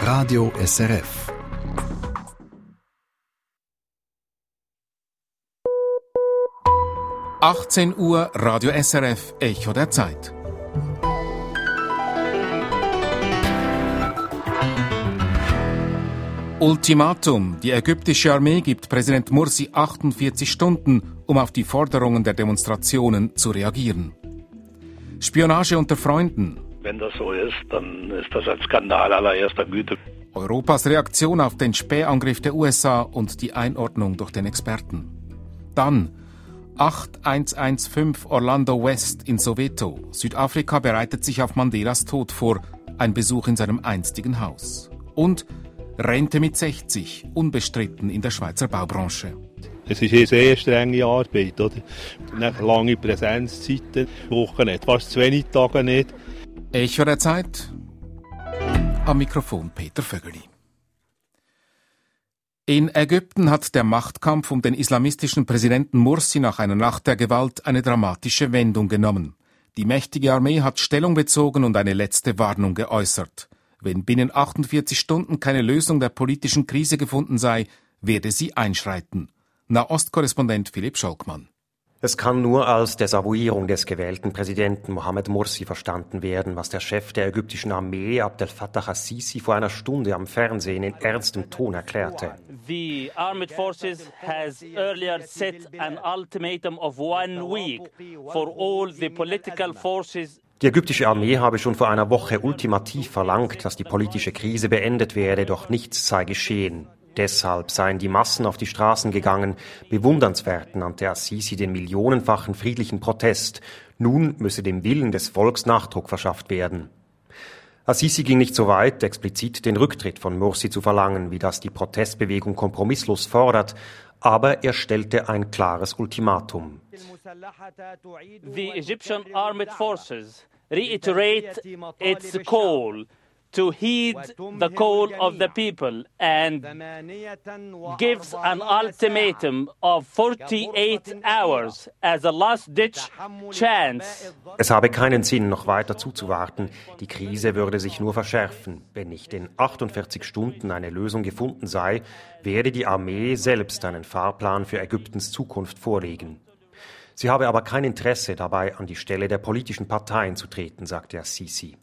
Radio SRF. Uhr, Radio SRF, Echo der Zeit. Ultimatum. Die ägyptische Armee gibt Präsident Mursi 48 Stunden, um auf die Forderungen der Demonstrationen zu reagieren. Spionage unter Freunden. Wenn das so ist, dann ist das ein Skandal allererster Güte. Europas Reaktion auf den Spähangriff der USA und die Einordnung durch den Experten. Dann 8115 Orlando West in Soweto. Südafrika bereitet sich auf Mandelas Tod vor. Ein Besuch in seinem einstigen Haus. Und Rente mit 60, unbestritten in der Schweizer Baubranche. Es ist eine sehr strenge Arbeit, oder? Lange Präsenzzeiten, Wochen nicht, fast 2 Tage nicht. Echo der Zeit. Am Mikrofon Peter Vögeli. In Ägypten hat der Machtkampf um den islamistischen Präsidenten Mursi nach einer Nacht der Gewalt eine dramatische Wendung genommen. Die mächtige Armee hat Stellung bezogen und eine letzte Warnung geäußert. Wenn binnen 48 Stunden keine Lösung der politischen Krise gefunden sei, werde sie einschreiten. Nahostkorrespondent Philipp Scholkmann. Es kann nur als Desavouierung des gewählten Präsidenten Mohamed Mursi verstanden werden, was der Chef der ägyptischen Armee Abdel Fattah al-Sisi vor einer Stunde am Fernsehen in ernstem Ton erklärte. The armed forces has earlier set an ultimatum of 1 week for all the political forces. Die ägyptische Armee habe schon vor einer Woche ultimativ verlangt, dass die politische Krise beendet werde, doch nichts sei geschehen. Deshalb seien die Massen auf die Straßen gegangen. Bewundernswert nannte al-Sisi den millionenfachen friedlichen Protest. Nun müsse dem Willen des Volks Nachdruck verschafft werden. Al-Sisi ging nicht so weit, explizit den Rücktritt von Mursi zu verlangen, wie das die Protestbewegung kompromisslos fordert, aber er stellte ein klares Ultimatum. The Egyptian armed forces reiterate its call to heed the call of the people and gives an ultimatum of 48 hours as a last-ditch chance. Es habe keinen Sinn, noch weiter zuzuwarten. Die Krise würde sich nur verschärfen. Wenn nicht in 48 Stunden eine Lösung gefunden sei, werde die Armee selbst einen Fahrplan für Ägyptens Zukunft vorlegen. Sie habe aber kein Interesse dabei, an die Stelle der politischen Parteien zu treten, sagte al-Sisi.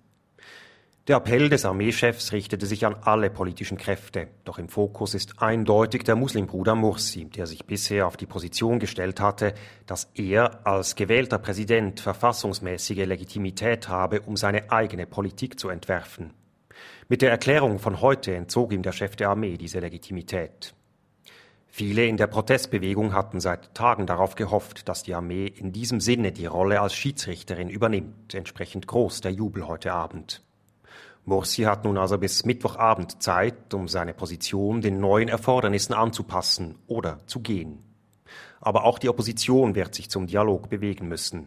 Der Appell des Armeechefs richtete sich an alle politischen Kräfte. Doch im Fokus ist eindeutig der Muslimbruder Mursi, der sich bisher auf die Position gestellt hatte, dass er als gewählter Präsident verfassungsmäßige Legitimität habe, um seine eigene Politik zu entwerfen. Mit der Erklärung von heute entzog ihm der Chef der Armee diese Legitimität. Viele in der Protestbewegung hatten seit Tagen darauf gehofft, dass die Armee in diesem Sinne die Rolle als Schiedsrichterin übernimmt. Entsprechend groß der Jubel heute Abend. Mursi hat nun also bis Mittwochabend Zeit, um seine Position den neuen Erfordernissen anzupassen oder zu gehen. Aber auch die Opposition wird sich zum Dialog bewegen müssen.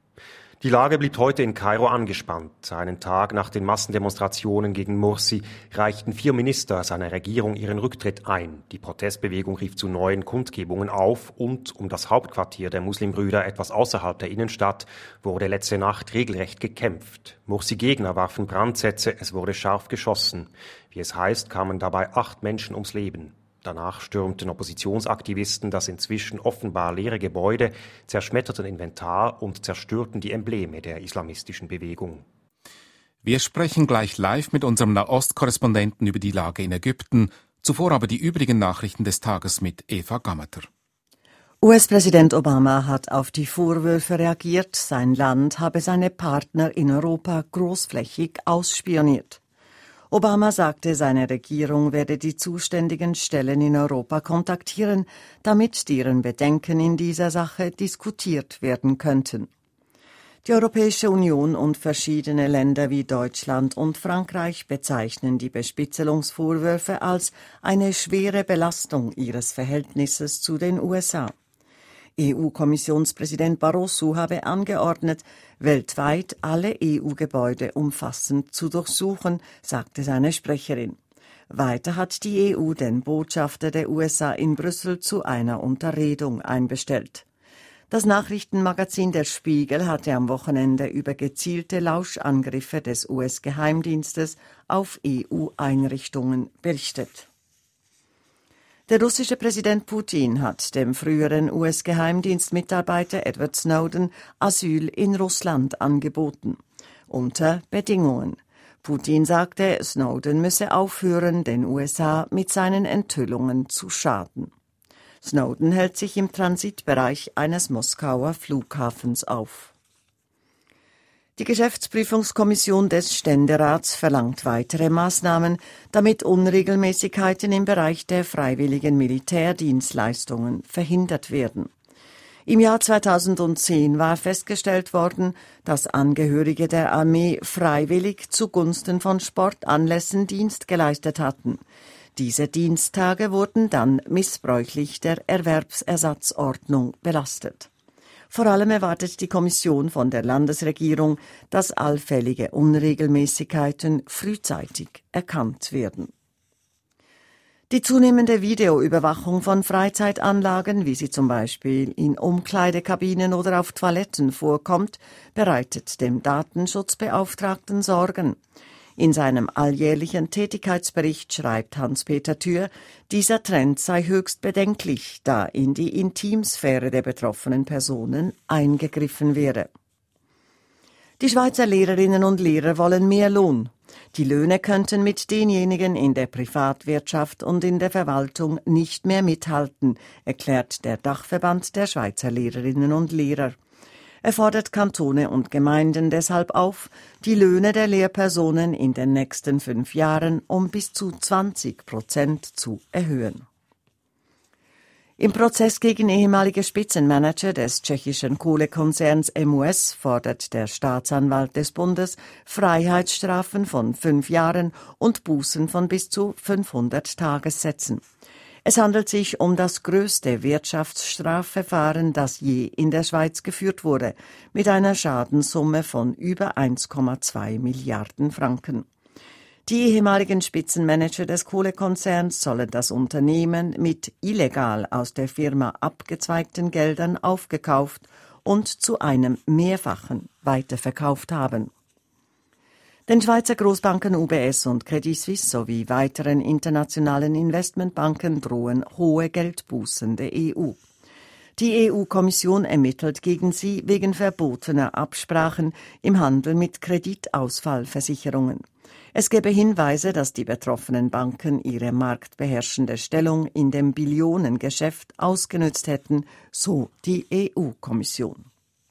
Die Lage blieb heute in Kairo angespannt. Einen Tag nach den Massendemonstrationen gegen Mursi reichten 4 Minister seiner Regierung ihren Rücktritt ein. Die Protestbewegung rief zu neuen Kundgebungen auf und um das Hauptquartier der Muslimbrüder etwas außerhalb der Innenstadt wurde letzte Nacht regelrecht gekämpft. Mursi-Gegner warfen Brandsätze, es wurde scharf geschossen. Wie es heißt, kamen dabei 8 Menschen ums Leben. Danach stürmten Oppositionsaktivisten das inzwischen offenbar leere Gebäude, zerschmetterten Inventar und zerstörten die Embleme der islamistischen Bewegung. Wir sprechen gleich live mit unserem Nahost-Korrespondenten über die Lage in Ägypten. Zuvor aber die übrigen Nachrichten des Tages mit Eva Gammater. US-Präsident Obama hat auf die Vorwürfe reagiert, sein Land habe seine Partner in Europa großflächig ausspioniert. Obama sagte, seine Regierung werde die zuständigen Stellen in Europa kontaktieren, damit deren Bedenken in dieser Sache diskutiert werden könnten. Die Europäische Union und verschiedene Länder wie Deutschland und Frankreich bezeichnen die Bespitzelungsvorwürfe als eine schwere Belastung ihres Verhältnisses zu den USA. EU-Kommissionspräsident Barroso habe angeordnet, weltweit alle EU-Gebäude umfassend zu durchsuchen, sagte seine Sprecherin. Weiter hat die EU den Botschafter der USA in Brüssel zu einer Unterredung einbestellt. Das Nachrichtenmagazin Der Spiegel hatte am Wochenende über gezielte Lauschangriffe des US-Geheimdienstes auf EU-Einrichtungen berichtet. Der russische Präsident Putin hat dem früheren US-Geheimdienstmitarbeiter Edward Snowden Asyl in Russland angeboten. Unter Bedingungen. Putin sagte, Snowden müsse aufhören, den USA mit seinen Enthüllungen zu schaden. Snowden hält sich im Transitbereich eines Moskauer Flughafens auf. Die Geschäftsprüfungskommission des Ständerats verlangt weitere Maßnahmen, damit Unregelmäßigkeiten im Bereich der freiwilligen Militärdienstleistungen verhindert werden. Im Jahr 2010 war festgestellt worden, dass Angehörige der Armee freiwillig zugunsten von Sportanlässen Dienst geleistet hatten. Diese Diensttage wurden dann missbräuchlich der Erwerbsersatzordnung belastet. Vor allem erwartet die Kommission von der Landesregierung, dass allfällige Unregelmäßigkeiten frühzeitig erkannt werden. Die zunehmende Videoüberwachung von Freizeitanlagen, wie sie zum Beispiel in Umkleidekabinen oder auf Toiletten vorkommt, bereitet dem Datenschutzbeauftragten Sorgen. In seinem alljährlichen Tätigkeitsbericht schreibt Hans-Peter Thür, dieser Trend sei höchst bedenklich, da in die Intimsphäre der betroffenen Personen eingegriffen wäre. Die Schweizer Lehrerinnen und Lehrer wollen mehr Lohn. Die Löhne könnten mit denjenigen in der Privatwirtschaft und in der Verwaltung nicht mehr mithalten, erklärt der Dachverband der Schweizer Lehrerinnen und Lehrer. Er fordert Kantone und Gemeinden deshalb auf, die Löhne der Lehrpersonen in den nächsten 5 Jahren um bis zu 20% zu erhöhen. Im Prozess gegen ehemalige Spitzenmanager des tschechischen Kohlekonzerns MUS fordert der Staatsanwalt des Bundes Freiheitsstrafen von 5 Jahren und Bußen von bis zu 500 Tagessätzen. Es handelt sich um das größte Wirtschaftsstrafverfahren, das je in der Schweiz geführt wurde, mit einer Schadenssumme von über 1,2 Milliarden Franken. Die ehemaligen Spitzenmanager des Kohlekonzerns sollen das Unternehmen mit illegal aus der Firma abgezweigten Geldern aufgekauft und zu einem Mehrfachen weiterverkauft haben. Den Schweizer Großbanken UBS und Credit Suisse sowie weiteren internationalen Investmentbanken drohen hohe Geldbußen der EU. Die EU-Kommission ermittelt gegen sie wegen verbotener Absprachen im Handel mit Kreditausfallversicherungen. Es gebe Hinweise, dass die betroffenen Banken ihre marktbeherrschende Stellung in dem Billionengeschäft ausgenutzt hätten, so die EU-Kommission.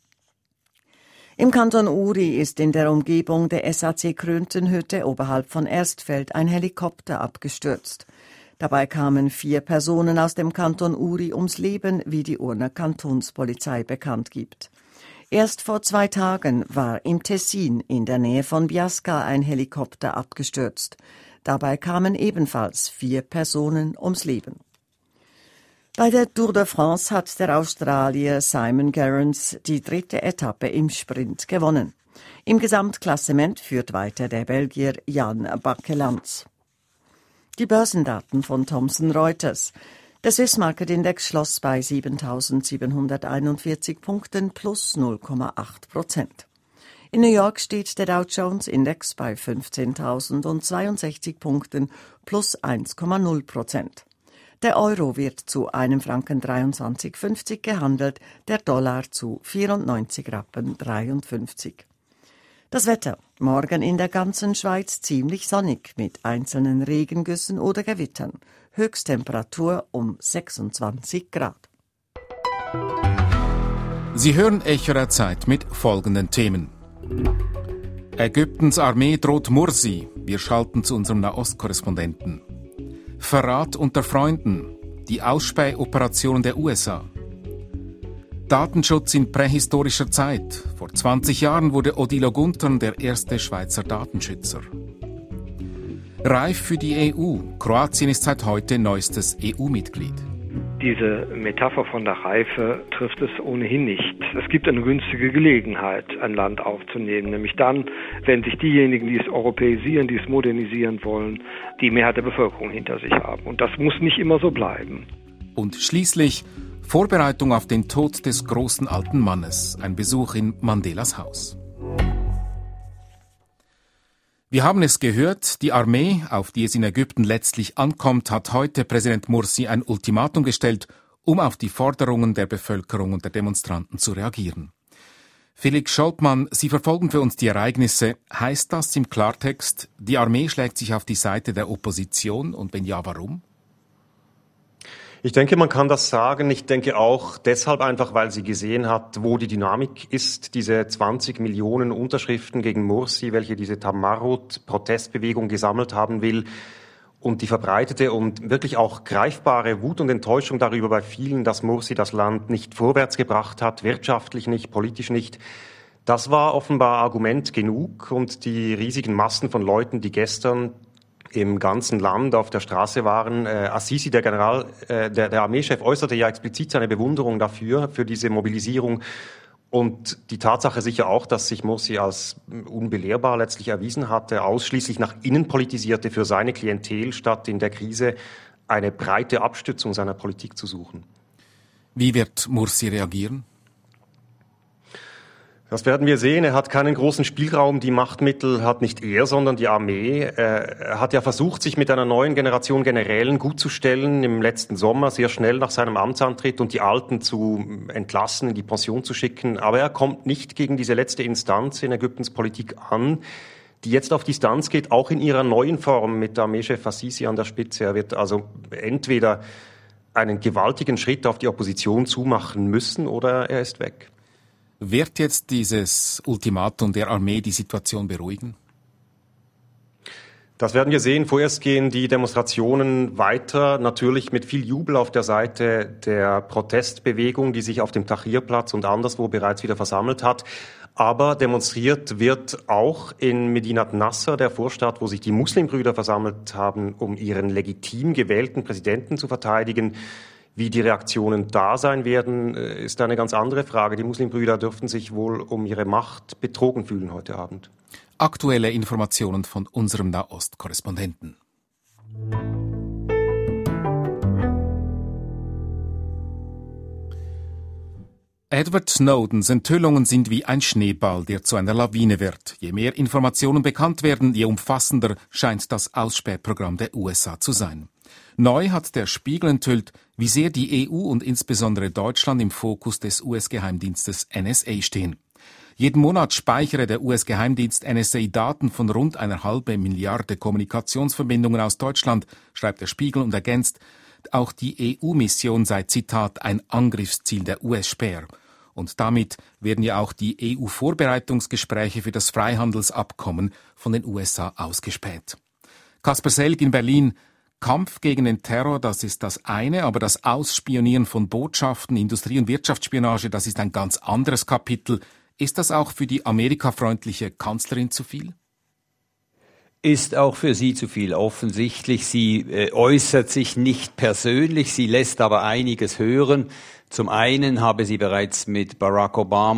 Im Kanton Uri ist in der Umgebung der SAC Kröntenhütte oberhalb von Erstfeld ein Helikopter abgestürzt. Dabei kamen 4 Personen aus dem Kanton Uri ums Leben, wie die Urner Kantonspolizei bekannt gibt. Erst vor 2 Tagen war im Tessin in der Nähe von Biasca ein Helikopter abgestürzt. Dabei kamen ebenfalls 4 Personen ums Leben. Bei der Tour de France hat der Australier Simon Gerrans die 3. Etappe im Sprint gewonnen. Im Gesamtklassement führt weiter der Belgier Jan Bakelands. Die Börsendaten von Thomson Reuters. Der Swiss Market Index schloss bei 7.741 Punkten plus 0,8%. In New York steht der Dow Jones Index bei 15.062 Punkten plus 1,0%. Der Euro wird zu einem Franken 23,50 gehandelt, der Dollar zu 94,53 Rappen. Das Wetter. Morgen in der ganzen Schweiz ziemlich sonnig mit einzelnen Regengüssen oder Gewittern. Höchsttemperatur um 26 Grad. Sie hören Echo der Zeit mit folgenden Themen. Ägyptens Armee droht Mursi. Wir schalten zu unserem Nahostkorrespondenten. Verrat unter Freunden. Die Ausspähoperationen der USA. Datenschutz in prähistorischer Zeit. Vor 20 Jahren wurde Odilo Gunthern der erste Schweizer Datenschützer. Reif für die EU. Kroatien ist seit heute neuestes EU-Mitglied. Diese Metapher von der Reife trifft es ohnehin nicht. Es gibt eine günstige Gelegenheit, ein Land aufzunehmen, nämlich dann, wenn sich diejenigen, die es europäisieren, die es modernisieren wollen, die Mehrheit der Bevölkerung hinter sich haben. Und das muss nicht immer so bleiben. Und schließlich Vorbereitung auf den Tod des großen alten Mannes. Ein Besuch in Mandelas Haus. Wir haben es gehört, die Armee, auf die es in Ägypten letztlich ankommt, hat heute Präsident Mursi ein Ultimatum gestellt, um auf die Forderungen der Bevölkerung und der Demonstranten zu reagieren. Felix Scholtmann, Sie verfolgen für uns die Ereignisse. Heißt das im Klartext, die Armee schlägt sich auf die Seite der Opposition und wenn ja, warum? Ich denke, man kann das sagen. Ich denke auch deshalb einfach, weil sie gesehen hat, wo die Dynamik ist. Diese 20 Millionen Unterschriften gegen Mursi, welche diese Tamarut-Protestbewegung gesammelt haben will, und die verbreitete und wirklich auch greifbare Wut und Enttäuschung darüber bei vielen, dass Mursi das Land nicht vorwärts gebracht hat, wirtschaftlich nicht, politisch nicht. Das war offenbar Argument genug, und die riesigen Massen von Leuten, die gestern im ganzen Land auf der Straße waren. Assisi, der Armeechef, äußerte ja explizit seine Bewunderung dafür, für diese Mobilisierung. Und die Tatsache sicher auch, dass sich Mursi als unbelehrbar letztlich erwiesen hatte, ausschließlich nach innen politisierte für seine Klientel, statt in der Krise eine breite Abstützung seiner Politik zu suchen. Wie wird Mursi reagieren? Das werden wir sehen. Er hat keinen großen Spielraum. Die Machtmittel hat nicht er, sondern die Armee. Er hat ja versucht, sich mit einer neuen Generation Generälen gutzustellen im letzten Sommer, sehr schnell nach seinem Amtsantritt, und die Alten zu entlassen, in die Pension zu schicken. Aber er kommt nicht gegen diese letzte Instanz in Ägyptens Politik an, die jetzt auf Distanz geht, auch in ihrer neuen Form mit Armeechef Assisi an der Spitze. Er wird also entweder einen gewaltigen Schritt auf die Opposition zumachen müssen oder er ist weg. Wird jetzt dieses Ultimatum der Armee die Situation beruhigen? Das werden wir sehen. Vorerst gehen die Demonstrationen weiter, natürlich mit viel Jubel auf der Seite der Protestbewegung, die sich auf dem Tahrirplatz und anderswo bereits wieder versammelt hat. Aber demonstriert wird auch in Medinat Nasser, der Vorstadt, wo sich die Muslimbrüder versammelt haben, um ihren legitim gewählten Präsidenten zu verteidigen. Wie die Reaktionen da sein werden, ist eine ganz andere Frage. Die Muslimbrüder dürften sich wohl um ihre Macht betrogen fühlen heute Abend. Aktuelle Informationen von unserem Nahost-Korrespondenten. Edward Snowdens Enthüllungen sind wie ein Schneeball, der zu einer Lawine wird. Je mehr Informationen bekannt werden, je umfassender scheint das Ausspähprogramm der USA zu sein. Neu hat der Spiegel enthüllt, wie sehr die EU und insbesondere Deutschland im Fokus des US-Geheimdienstes NSA stehen. Jeden Monat speichere der US-Geheimdienst NSA Daten von rund 1,5 Milliarde Kommunikationsverbindungen aus Deutschland, schreibt der Spiegel und ergänzt, auch die EU-Mission sei, Zitat, ein Angriffsziel der US-Späher. Und damit werden ja auch die EU-Vorbereitungsgespräche für das Freihandelsabkommen von den USA ausgespäht. Kasper Selg in Berlin. Kampf gegen den Terror, das ist das eine, aber das Ausspionieren von Botschaften, Industrie- und Wirtschaftsspionage, das ist ein ganz anderes Kapitel. Ist das auch für die amerikafreundliche Kanzlerin zu viel? Ist auch für sie zu viel. Offensichtlich, sie äußert sich nicht persönlich, sie lässt aber einiges hören. Zum einen habe sie bereits mit bei Barack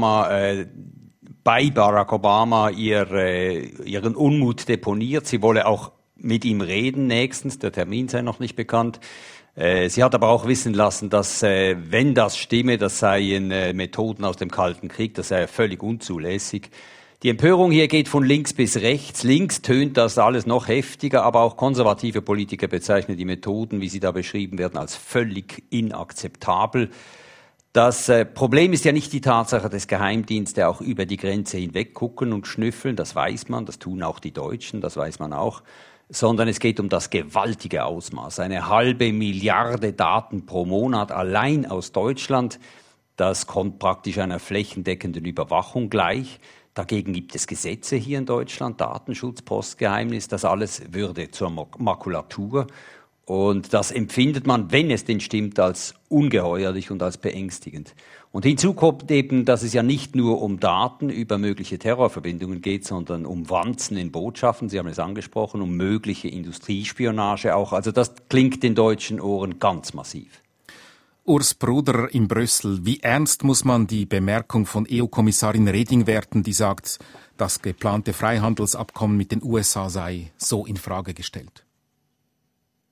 Obama ihren Unmut deponiert. Sie wolle auch mit ihm reden nächstens, der Termin sei noch nicht bekannt. Sie hat aber auch wissen lassen, dass, wenn das stimme, das seien Methoden aus dem Kalten Krieg, das sei völlig unzulässig. Die Empörung hier geht von links bis rechts. Links tönt das alles noch heftiger, aber auch konservative Politiker bezeichnen die Methoden, wie sie da beschrieben werden, als völlig inakzeptabel. Das Problem ist ja nicht die Tatsache des Geheimdienstes, auch über die Grenze hinweg gucken und schnüffeln, das weiß man, das tun auch die Deutschen, das weiß man auch, sondern es geht um das gewaltige Ausmaß. 1,5 Milliarde Daten pro Monat allein aus Deutschland, das kommt praktisch einer flächendeckenden Überwachung gleich. Dagegen gibt es Gesetze hier in Deutschland, Datenschutz, Postgeheimnis, das alles würde zur Makulatur. Und das empfindet man, wenn es denn stimmt, als ungeheuerlich und als beängstigend. Und hinzu kommt eben, dass es ja nicht nur um Daten über mögliche Terrorverbindungen geht, sondern um Wanzen in Botschaften, Sie haben es angesprochen, um mögliche Industriespionage auch. Also das klingt den deutschen Ohren ganz massiv. Urs Bruder in Brüssel, wie ernst muss man die Bemerkung von EU-Kommissarin Reding werten, die sagt, das geplante Freihandelsabkommen mit den USA sei so in Frage gestellt?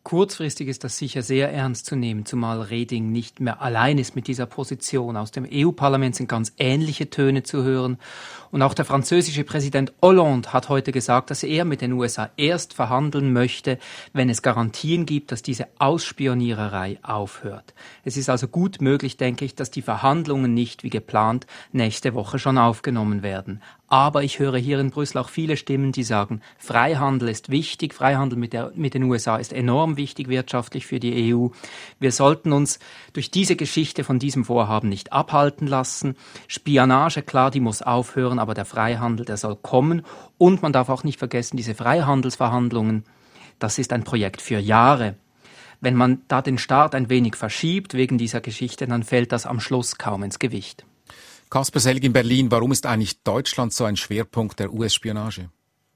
Kurzfristig ist das sicher sehr ernst zu nehmen, zumal Reding nicht mehr allein ist mit dieser Position. Aus dem EU-Parlament sind ganz ähnliche Töne zu hören. Und auch der französische Präsident Hollande hat heute gesagt, dass er mit den USA erst verhandeln möchte, wenn es Garantien gibt, dass diese Ausspioniererei aufhört. Es ist also gut möglich, denke ich, dass die Verhandlungen nicht wie geplant nächste Woche schon aufgenommen werden. Aber ich höre hier in Brüssel auch viele Stimmen, die sagen, Freihandel ist wichtig, Freihandel mit den USA ist enorm wichtig wirtschaftlich für die EU. Wir sollten uns durch diese Geschichte von diesem Vorhaben nicht abhalten lassen. Spionage, klar, die muss aufhören, aber der Freihandel, der soll kommen. Und man darf auch nicht vergessen, diese Freihandelsverhandlungen, das ist ein Projekt für Jahre. Wenn man da den Start ein wenig verschiebt wegen dieser Geschichte, dann fällt das am Schluss kaum ins Gewicht. Kasper Selg in Berlin, warum ist eigentlich Deutschland so ein Schwerpunkt der US-Spionage?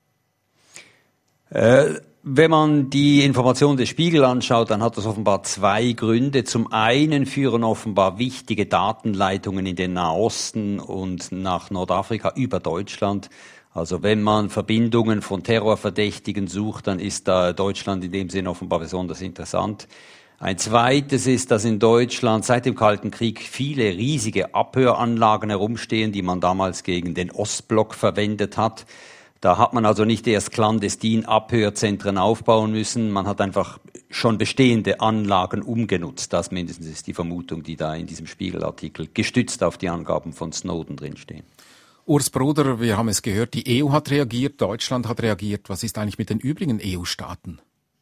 Wenn man die Informationen des Spiegel anschaut, dann hat das offenbar zwei Gründe. Zum einen führen offenbar wichtige Datenleitungen in den Nahosten und nach Nordafrika über Deutschland. Also wenn man Verbindungen von Terrorverdächtigen sucht, dann ist da Deutschland in dem Sinne offenbar besonders interessant. Ein zweites ist, dass in Deutschland seit dem Kalten Krieg viele riesige Abhöranlagen herumstehen, die man damals gegen den Ostblock verwendet hat. Da hat man also nicht erst clandestin Abhörzentren aufbauen müssen, man hat einfach schon bestehende Anlagen umgenutzt. Das mindestens ist die Vermutung, die da in diesem Spiegelartikel gestützt auf die Angaben von Snowden drinstehen. Urs Bruder, wir haben es gehört, die EU hat reagiert, Deutschland hat reagiert. Was ist eigentlich mit den übrigen EU-Staaten?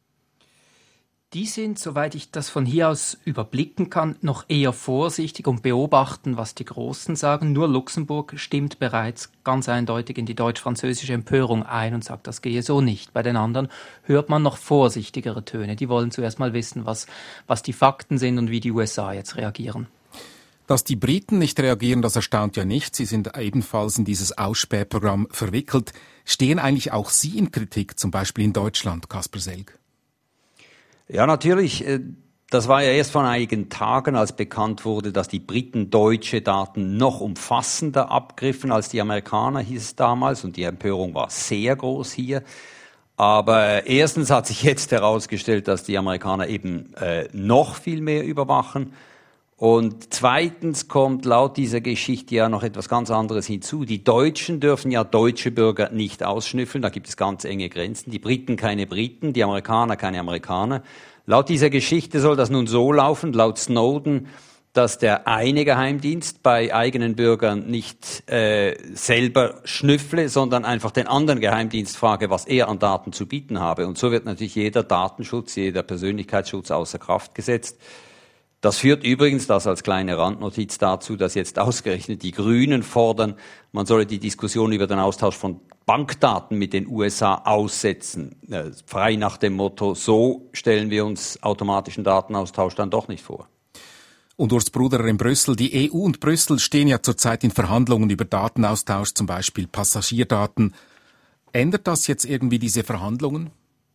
Die sind, soweit ich das von hier aus überblicken kann, noch eher vorsichtig und beobachten, was die Großen sagen. Nur Luxemburg stimmt bereits ganz eindeutig in die deutsch-französische Empörung ein und sagt, das gehe so nicht. Bei den anderen hört man noch vorsichtigere Töne. Die wollen zuerst mal wissen, was die Fakten sind und wie die USA jetzt reagieren. Dass die Briten nicht reagieren, das erstaunt ja nicht. Sie sind ebenfalls in dieses Ausspähprogramm verwickelt. Stehen eigentlich auch Sie in Kritik, zum Beispiel in Deutschland, Kasper Selg? Ja, natürlich. Das war ja erst vor einigen Tagen, als bekannt wurde, dass die Briten deutsche Daten noch umfassender abgriffen als die Amerikaner, hieß es damals. Und die Empörung war sehr groß hier. Aber erstens hat sich jetzt herausgestellt, dass die Amerikaner eben noch viel mehr überwachen. Und zweitens kommt laut dieser Geschichte ja noch etwas ganz anderes hinzu. Die Deutschen dürfen ja deutsche Bürger nicht ausschnüffeln, da gibt es ganz enge Grenzen. Die Briten keine Briten, die Amerikaner keine Amerikaner. Laut dieser Geschichte soll das nun so laufen, laut Snowden, dass der eine Geheimdienst bei eigenen Bürgern nicht selber schnüffle, sondern einfach den anderen Geheimdienst frage, was er an Daten zu bieten habe. Und so wird natürlich jeder Datenschutz, jeder Persönlichkeitsschutz außer Kraft gesetzt. Das führt übrigens, das als kleine Randnotiz dazu, dass jetzt ausgerechnet die Grünen fordern, man solle die Diskussion über den Austausch von Bankdaten mit den USA aussetzen. Frei nach dem Motto, so stellen wir uns automatischen Datenaustausch dann doch nicht vor. Und Urs Bruder in Brüssel, die EU und Brüssel stehen ja zurzeit in Verhandlungen über Datenaustausch, zum Beispiel Passagierdaten. Ändert das jetzt irgendwie diese Verhandlungen?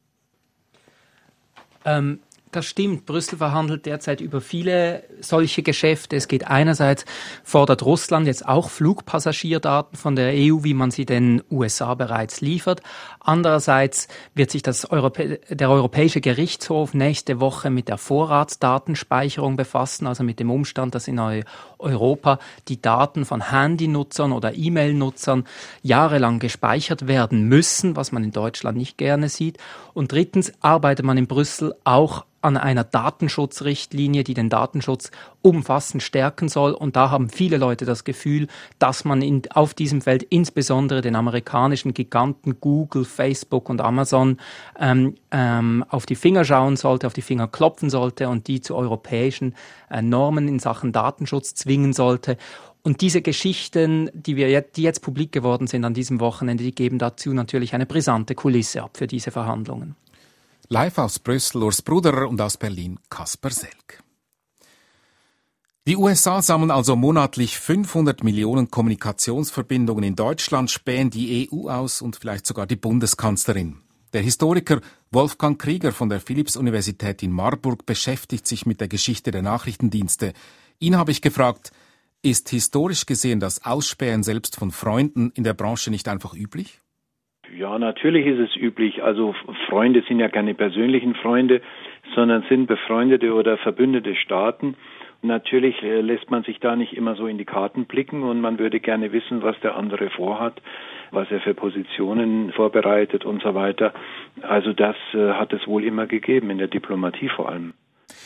Das stimmt. Brüssel verhandelt derzeit über viele solche Geschäfte. Es geht einerseits, fordert Russland jetzt auch Flugpassagierdaten von der EU, wie man sie den USA bereits liefert. Andererseits wird sich der Europäische Gerichtshof nächste Woche mit der Vorratsdatenspeicherung befassen, also mit dem Umstand, dass in Europa die Daten von Handynutzern oder E-Mail-Nutzern jahrelang gespeichert werden müssen, was man in Deutschland nicht gerne sieht. Und drittens arbeitet man in Brüssel auch an einer Datenschutzrichtlinie, die den Datenschutz umfassend stärken soll. Und da haben viele Leute das Gefühl, dass man auf diesem Feld insbesondere den amerikanischen Giganten Google, Facebook und Amazon auf die Finger schauen sollte, auf die Finger klopfen sollte und die zu europäischen Normen in Sachen Datenschutz zwingen sollte. Und diese Geschichten, die jetzt publik geworden sind an diesem Wochenende, die geben dazu natürlich eine brisante Kulisse ab für diese Verhandlungen. Live aus Brüssel, Urs Bruder, und aus Berlin, Kasper Selg. Die USA sammeln also monatlich 500 Millionen Kommunikationsverbindungen in Deutschland, spähen die EU aus und vielleicht sogar die Bundeskanzlerin. Der Historiker Wolfgang Krieger von der Philipps-Universität in Marburg beschäftigt sich mit der Geschichte der Nachrichtendienste. Ihn habe ich gefragt, ist historisch gesehen das Ausspähen selbst von Freunden in der Branche nicht einfach üblich? Ja, natürlich ist es üblich. Also Freunde sind ja keine persönlichen Freunde, sondern sind befreundete oder verbündete Staaten. Natürlich lässt man sich da nicht immer so in die Karten blicken und man würde gerne wissen, was der andere vorhat, was er für Positionen vorbereitet und so weiter. Also das hat es wohl immer gegeben, in der Diplomatie vor allem.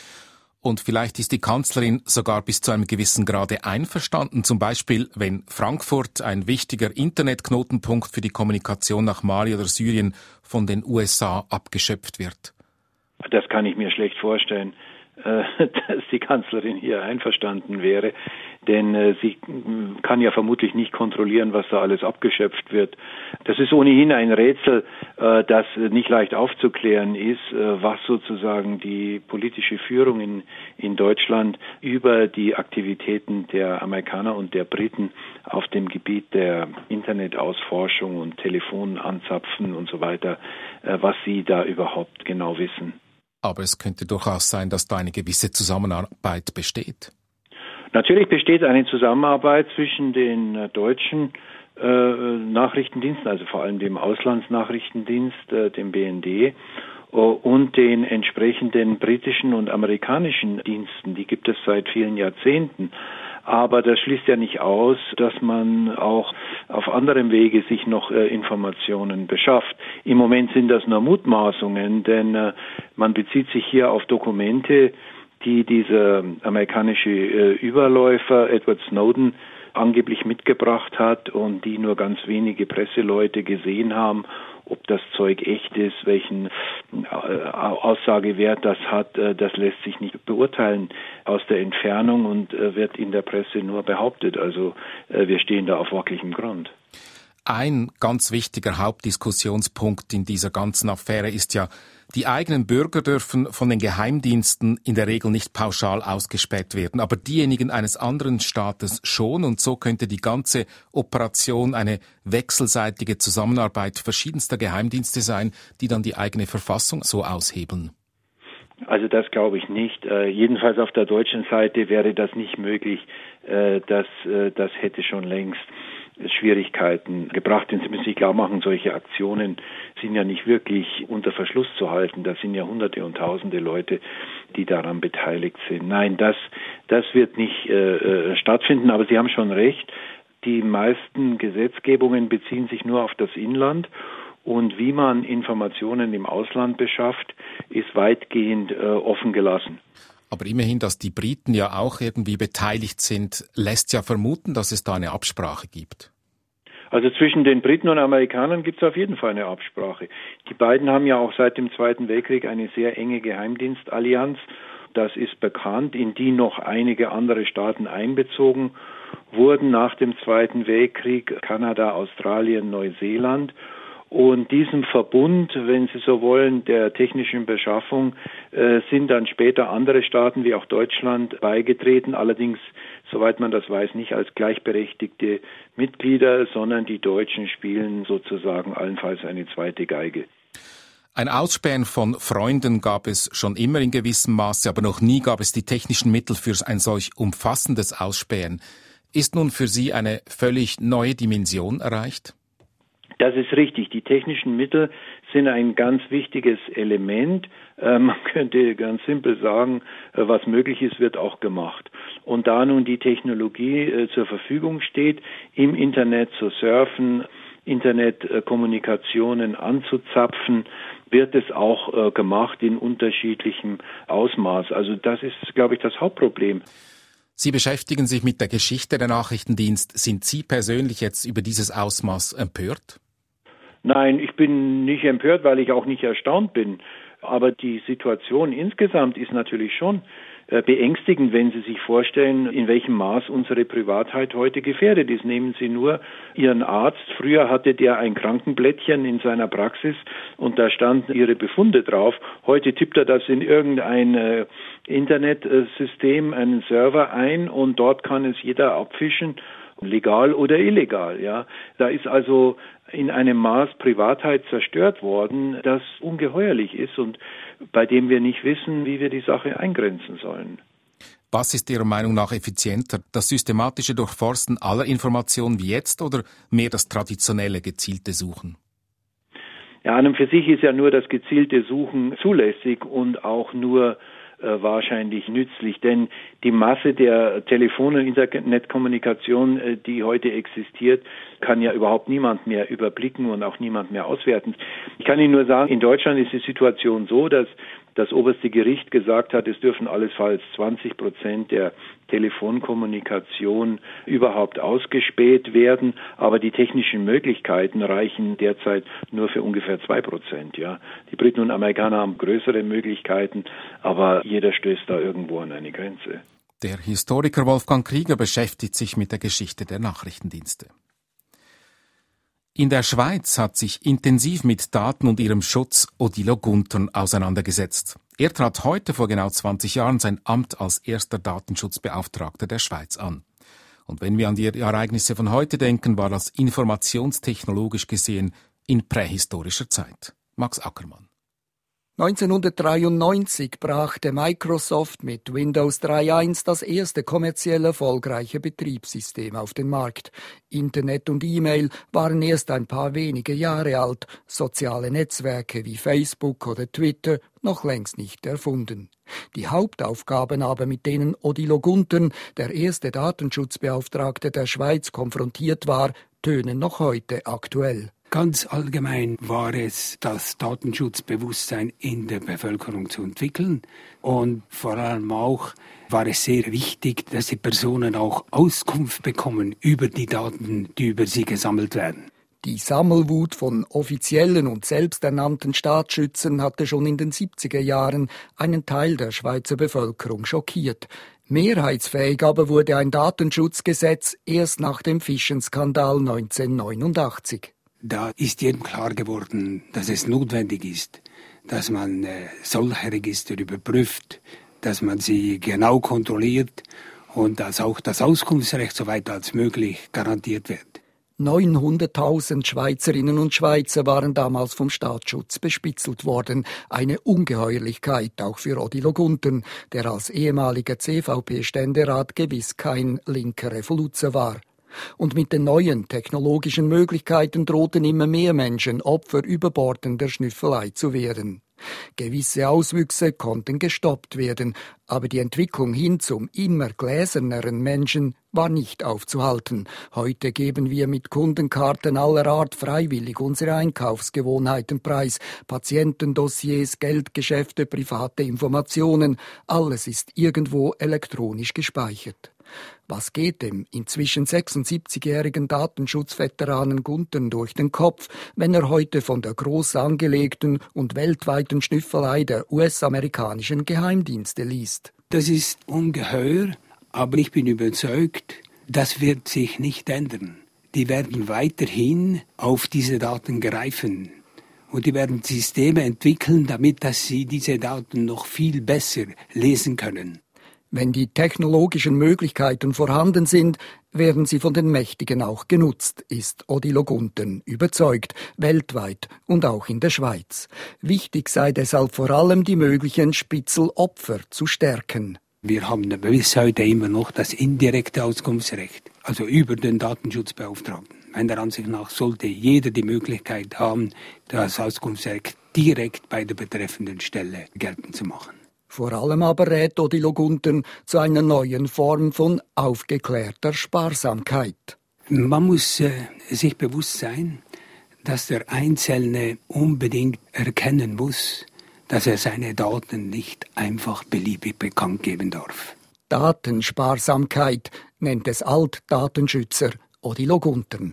Und vielleicht ist die Kanzlerin sogar bis zu einem gewissen Grade einverstanden, zum Beispiel, wenn Frankfurt, ein wichtiger Internetknotenpunkt für die Kommunikation nach Mali oder Syrien, von den USA abgeschöpft wird. Das kann ich mir schlecht vorstellen, dass die Kanzlerin hier einverstanden wäre, denn sie kann ja vermutlich nicht kontrollieren, was da alles abgeschöpft wird. Das ist ohnehin ein Rätsel, das nicht leicht aufzuklären ist, was sozusagen die politische Führung in Deutschland über die Aktivitäten der Amerikaner und der Briten auf dem Gebiet der Internetausforschung und Telefonanzapfen und so weiter, was sie da überhaupt genau wissen. Aber es könnte durchaus sein, dass da eine gewisse Zusammenarbeit besteht. Natürlich besteht eine Zusammenarbeit zwischen den deutschen Nachrichtendiensten, also vor allem dem Auslandsnachrichtendienst, dem BND, und den entsprechenden britischen und amerikanischen Diensten. Die gibt es seit vielen Jahrzehnten. Aber das schließt ja nicht aus, dass man auch auf anderem Wege sich noch Informationen beschafft. Im Moment sind das nur Mutmaßungen, denn man bezieht sich hier auf Dokumente, die dieser amerikanische Überläufer Edward Snowden angeblich mitgebracht hat und die nur ganz wenige Presseleute gesehen haben. Ob das Zeug echt ist, welchen Aussagewert das hat, das lässt sich nicht beurteilen aus der Entfernung und wird in der Presse nur behauptet. Also wir stehen da auf wackeligem Grund. Ein ganz wichtiger Hauptdiskussionspunkt in dieser ganzen Affäre ist ja, die eigenen Bürger dürfen von den Geheimdiensten in der Regel nicht pauschal ausgespäht werden, aber diejenigen eines anderen Staates schon, und so könnte die ganze Operation eine wechselseitige Zusammenarbeit verschiedenster Geheimdienste sein, die dann die eigene Verfassung so aushebeln. Also das glaube ich nicht. Jedenfalls auf der deutschen Seite wäre das nicht möglich. Das hätte schon längst Schwierigkeiten gebracht. Denn Sie müssen sich klar machen, solche Aktionen sind ja nicht wirklich unter Verschluss zu halten. Das sind ja Hunderte und Tausende Leute, die daran beteiligt sind. Nein, das wird nicht stattfinden. Aber Sie haben schon recht. Die meisten Gesetzgebungen beziehen sich nur auf das Inland. Und wie man Informationen im Ausland beschafft, ist weitgehend offen gelassen. Aber immerhin, dass die Briten ja auch irgendwie beteiligt sind, lässt ja vermuten, dass es da eine Absprache gibt. Also zwischen den Briten und Amerikanern gibt es auf jeden Fall eine Absprache. Die beiden haben ja auch seit dem Zweiten Weltkrieg eine sehr enge Geheimdienstallianz. Das ist bekannt, in die noch einige andere Staaten einbezogen wurden nach dem Zweiten Weltkrieg, Kanada, Australien, Neuseeland. Und diesem Verbund, wenn Sie so wollen, der technischen Beschaffung, sind dann später andere Staaten wie auch Deutschland beigetreten. Allerdings, soweit man das weiß, nicht als gleichberechtigte Mitglieder, sondern die Deutschen spielen sozusagen allenfalls eine zweite Geige. Ein Ausspähen von Freunden gab es schon immer in gewissem Maße, aber noch nie gab es die technischen Mittel für ein solch umfassendes Ausspähen. Ist nun für Sie eine völlig neue Dimension erreicht? Das ist richtig. Die technischen Mittel sind ein ganz wichtiges Element. Man könnte ganz simpel sagen, was möglich ist, wird auch gemacht. Und da nun die Technologie zur Verfügung steht, im Internet zu surfen, Internetkommunikationen anzuzapfen, wird es auch gemacht in unterschiedlichem Ausmaß. Also das ist, glaube ich, das Hauptproblem. Sie beschäftigen sich mit der Geschichte der Nachrichtendienst. Sind Sie persönlich jetzt über dieses Ausmaß empört? Nein, ich bin nicht empört, weil ich auch nicht erstaunt bin. Aber die Situation insgesamt ist natürlich schon beängstigend, wenn Sie sich vorstellen, in welchem Maß unsere Privatheit heute gefährdet ist. Nehmen Sie nur Ihren Arzt. Früher hatte der ein Krankenblättchen in seiner Praxis und da standen Ihre Befunde drauf. Heute tippt er das in irgendein Internetsystem, einen Server ein und dort kann es jeder abfischen, legal oder illegal. Ja, da ist also in einem Maß Privatheit zerstört worden, das ungeheuerlich ist und bei dem wir nicht wissen, wie wir die Sache eingrenzen sollen. Was ist Ihrer Meinung nach effizienter? Das systematische Durchforsten aller Informationen wie jetzt oder mehr das traditionelle gezielte Suchen? Ja, an und für sich ist ja nur das gezielte Suchen zulässig und auch nur wahrscheinlich nützlich, denn die Masse der Telefon- und Internetkommunikation, die heute existiert, kann ja überhaupt niemand mehr überblicken und auch niemand mehr auswerten. Ich kann Ihnen nur sagen, in Deutschland ist die Situation so, dass das oberste Gericht gesagt hat, es dürfen allenfalls 20% der Telefonkommunikation überhaupt ausgespäht werden, aber die technischen Möglichkeiten reichen derzeit nur für ungefähr 2%. Ja. Die Briten und Amerikaner haben größere Möglichkeiten, aber jeder stößt da irgendwo an eine Grenze. Der Historiker Wolfgang Krieger beschäftigt sich mit der Geschichte der Nachrichtendienste. In der Schweiz hat sich intensiv mit Daten und ihrem Schutz Odilo Guntern auseinandergesetzt. Er trat heute vor genau 20 Jahren sein Amt als erster Datenschutzbeauftragter der Schweiz an. Und wenn wir an die Ereignisse von heute denken, war das informationstechnologisch gesehen in prähistorischer Zeit. Max Ackermann. 1993 brachte Microsoft mit Windows 3.1 das erste kommerziell erfolgreiche Betriebssystem auf den Markt. Internet und E-Mail waren erst ein paar wenige Jahre alt, soziale Netzwerke wie Facebook oder Twitter noch längst nicht erfunden. Die Hauptaufgaben aber, mit denen Odilo Guntern, der erste Datenschutzbeauftragte der Schweiz, konfrontiert war, tönen noch heute aktuell. Ganz allgemein war es, das Datenschutzbewusstsein in der Bevölkerung zu entwickeln. Und vor allem auch war es sehr wichtig, dass die Personen auch Auskunft bekommen über die Daten, die über sie gesammelt werden. Die Sammelwut von offiziellen und selbsternannten Staatsschützern hatte schon in den 70er Jahren einen Teil der Schweizer Bevölkerung schockiert. Mehrheitsfähig aber wurde ein Datenschutzgesetz erst nach dem Fischenskandal 1989. Da ist jedem klar geworden, dass es notwendig ist, dass man solche Register überprüft, dass man sie genau kontrolliert und dass auch das Auskunftsrecht so weit als möglich garantiert wird. 900.000 Schweizerinnen und Schweizer waren damals vom Staatsschutz bespitzelt worden. Eine Ungeheuerlichkeit auch für Odilo Guntern, der als ehemaliger CVP-Ständerat gewiss kein linker Revoluzer war. Und mit den neuen technologischen Möglichkeiten drohten immer mehr Menschen Opfer überbordender Schnüffelei zu werden. Gewisse Auswüchse konnten gestoppt werden, aber die Entwicklung hin zum immer gläserneren Menschen war nicht aufzuhalten. Heute geben wir mit Kundenkarten aller Art freiwillig unsere Einkaufsgewohnheiten preis. Patientendossiers, Geldgeschäfte, private Informationen, alles ist irgendwo elektronisch gespeichert. Was geht dem inzwischen 76-jährigen Datenschutzveteranen Guntern durch den Kopf, wenn er heute von der groß angelegten und weltweiten Schnüffelei der US-amerikanischen Geheimdienste liest? Das ist ungeheuer, aber ich bin überzeugt, das wird sich nicht ändern. Die werden weiterhin auf diese Daten greifen. Und die werden Systeme entwickeln, damit dass sie diese Daten noch viel besser lesen können. Wenn die technologischen Möglichkeiten vorhanden sind, werden sie von den Mächtigen auch genutzt, ist Odilo Guntern überzeugt, weltweit und auch in der Schweiz. Wichtig sei deshalb vor allem, die möglichen Spitzelopfer zu stärken. Wir haben bis heute immer noch das indirekte Auskunftsrecht, also über den Datenschutzbeauftragten. Meiner Ansicht nach sollte jeder die Möglichkeit haben, das Auskunftsrecht direkt bei der betreffenden Stelle geltend zu machen. Vor allem aber rät Odilo Guntern zu einer neuen Form von aufgeklärter Sparsamkeit. Man muss sich bewusst sein, dass der Einzelne unbedingt erkennen muss, dass er seine Daten nicht einfach beliebig bekannt geben darf. Datensparsamkeit nennt es Altdatenschützer Odilo Guntern.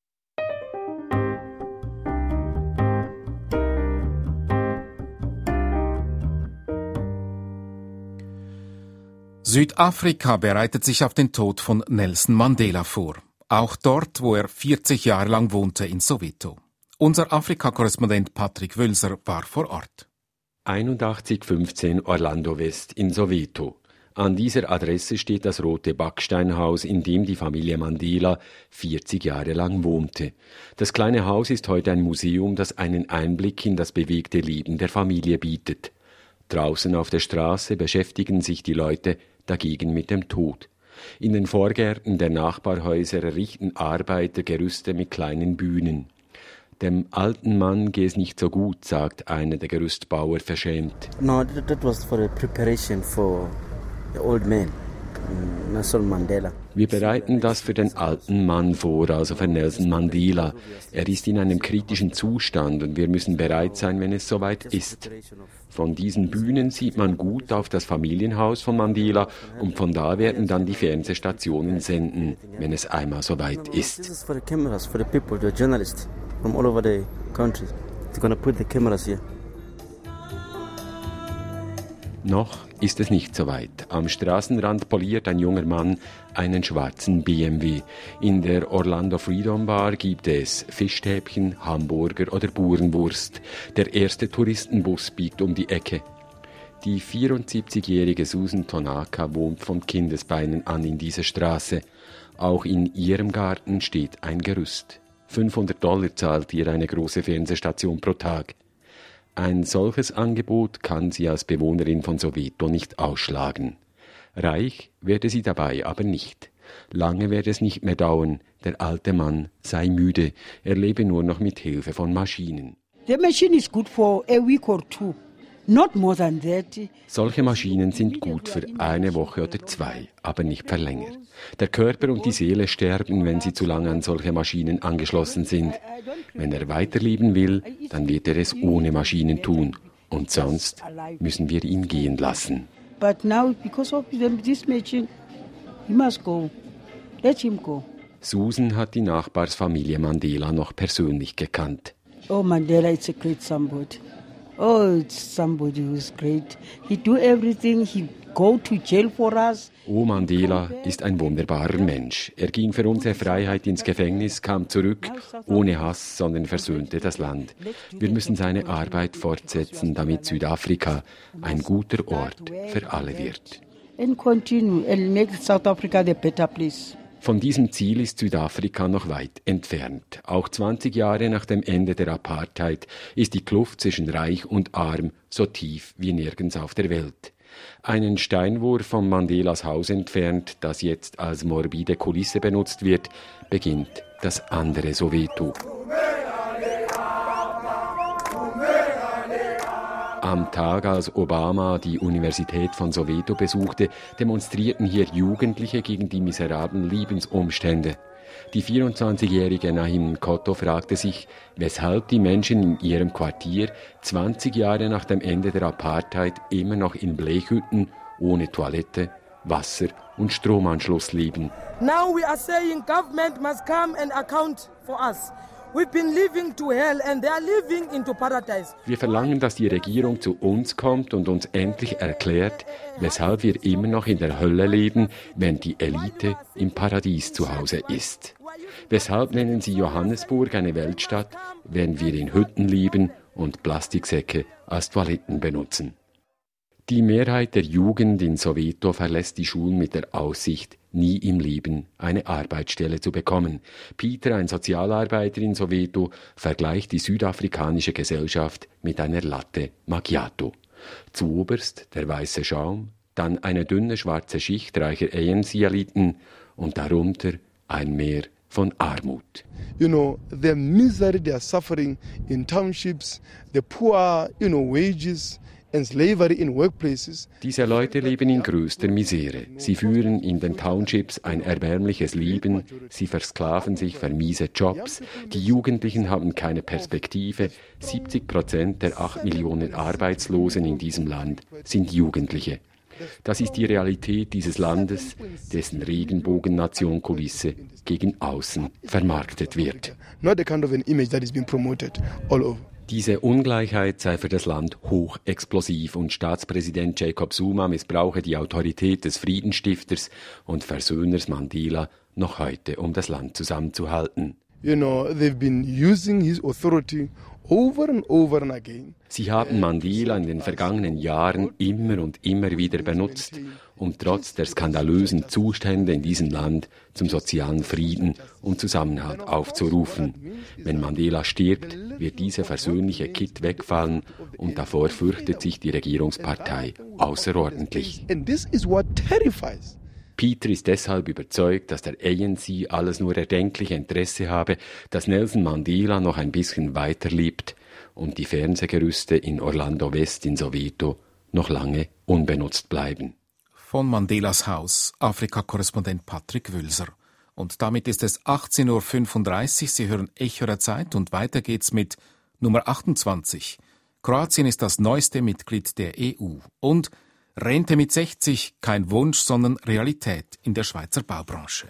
Südafrika bereitet sich auf den Tod von Nelson Mandela vor. Auch dort, wo er 40 Jahre lang wohnte, in Soweto. Unser Afrika-Korrespondent Patrick Wölser war vor Ort. 8115 Orlando West in Soweto. An dieser Adresse steht das rote Backsteinhaus, in dem die Familie Mandela 40 Jahre lang wohnte. Das kleine Haus ist heute ein Museum, das einen Einblick in das bewegte Leben der Familie bietet. Draußen auf der Straße beschäftigen sich die Leute dagegen mit dem Tod. In den Vorgärten der Nachbarhäuser errichten Arbeiter Gerüste mit kleinen Bühnen. Dem alten Mann gehe es nicht so gut, sagt einer der Gerüstbauer verschämt. No, that was for the preparation for the old man, Nelson Mandela. Wir bereiten das für den alten Mann vor, also für Nelson Mandela. Er ist in einem kritischen Zustand und wir müssen bereit sein, wenn es soweit ist. Von diesen Bühnen sieht man gut auf das Familienhaus von Mandela und von da werden dann die Fernsehstationen senden, wenn es einmal soweit ist. This is for the cameras, for the people, the journalists from all over the country. They're gonna put the cameras here. Noch ist es nicht so weit. Am Straßenrand poliert ein junger Mann einen schwarzen BMW. In der Orlando Freedom Bar gibt es Fischstäbchen, Hamburger oder Burenwurst. Der erste Touristenbus biegt um die Ecke. Die 74-jährige Susan Tonaka wohnt von Kindesbeinen an in dieser Straße. Auch in ihrem Garten steht ein Gerüst. $500 zahlt ihr eine große Fernsehstation pro Tag. Ein solches Angebot kann sie als Bewohnerin von Soweto nicht ausschlagen. Reich werde sie dabei aber nicht. Lange werde es nicht mehr dauern. Der alte Mann sei müde. Er lebe nur noch mit Hilfe von Maschinen. The machine is good for a week or two. Not more than that. Solche Maschinen sind gut für 1 Woche oder 2, aber nicht für länger. Der Körper und die Seele sterben, wenn sie zu lange an solche Maschinen angeschlossen sind. Wenn er weiterleben will, dann wird er es ohne Maschinen tun. Und sonst müssen wir ihn gehen lassen. But now, because of this machine, he must go. Let him go. Susan hat die Nachbarsfamilie Mandela noch persönlich gekannt. Oh, Mandela is a great somebody. Oh, it's somebody who's great. He do everything. He go to jail for us. Oh, Mandela ist ein wunderbarer Mensch. Er ging für unsere Freiheit ins Gefängnis, kam zurück, ohne Hass, sondern versöhnte das Land. Wir müssen seine Arbeit fortsetzen, damit Südafrika ein guter Ort für alle wird. And continue and make South Africa the better place. Von diesem Ziel ist Südafrika noch weit entfernt. Auch 20 Jahre nach dem Ende der Apartheid ist die Kluft zwischen Reich und Arm so tief wie nirgends auf der Welt. Einen Steinwurf von Mandelas Haus entfernt, das jetzt als morbide Kulisse benutzt wird, beginnt das andere Soweto. Am Tag, als Obama die Universität von Soweto besuchte, demonstrierten hier Jugendliche gegen die miserablen Lebensumstände. Die 24-jährige Naim Kotto fragte sich, weshalb die Menschen in ihrem Quartier 20 Jahre nach dem Ende der Apartheid immer noch in Blechhütten ohne Toilette, Wasser und Stromanschluss leben. Now we are saying government must come and account for us. We've been living to hell and they are living into paradise. Wir verlangen, dass die Regierung zu uns kommt und uns endlich erklärt, weshalb wir immer noch in der Hölle leben, wenn die Elite im Paradies zu Hause ist. Weshalb nennen sie Johannesburg eine Weltstadt, wenn wir in Hütten leben und Plastiksäcke als Toiletten benutzen? Die Mehrheit der Jugend in Soweto verlässt die Schulen mit der Aussicht, nie im Leben eine Arbeitsstelle zu bekommen. Peter, ein Sozialarbeiter in Soweto, vergleicht die südafrikanische Gesellschaft mit einer Latte Macchiato. Zuoberst der weiße Schaum, dann eine dünne schwarze Schicht reicher ANC-Eliten und darunter ein Meer von Armut. You know, the misery they are suffering in townships, the poor, wages, and slavery in workplaces. Diese Leute leben in größter Misere. Sie führen in den Townships ein erbärmliches Leben. Sie versklaven sich für miese Jobs. Die Jugendlichen haben keine Perspektive. 70% der 8 Millionen Arbeitslosen in diesem Land sind Jugendliche. Das ist die Realität dieses Landes, dessen Regenbogen-Nation-Kulisse gegen außen vermarktet wird. Not the kind of an image that is being promoted all over. Diese Ungleichheit sei für das Land hochexplosiv und Staatspräsident Jacob Zuma missbrauche die Autorität des Friedensstifters und Versöhners Mandela noch heute, um das Land zusammenzuhalten. You know, they've been using his authority over and over and again. Sie haben Mandela in den vergangenen Jahren immer und immer wieder benutzt, um trotz der skandalösen Zustände in diesem Land zum sozialen Frieden und Zusammenhalt aufzurufen. Wenn Mandela stirbt, wird dieser versöhnliche Kitt wegfallen und davor fürchtet sich die Regierungspartei außerordentlich. And this is what terrifies. Peter ist deshalb überzeugt, dass der ANC alles nur erdenkliche Interesse habe, dass Nelson Mandela noch ein bisschen weiter lebt und die Fernsehgerüste in Orlando West in Soweto noch lange unbenutzt bleiben. Von Mandelas Haus, Afrika-Korrespondent Patrick Wülser. Und damit ist es 18.35 Uhr. Sie hören Echo der Zeit und weiter geht's mit Nummer 28. Kroatien ist das neueste Mitglied der EU. Und Rente mit 60, kein Wunsch, sondern Realität in der Schweizer Baubranche.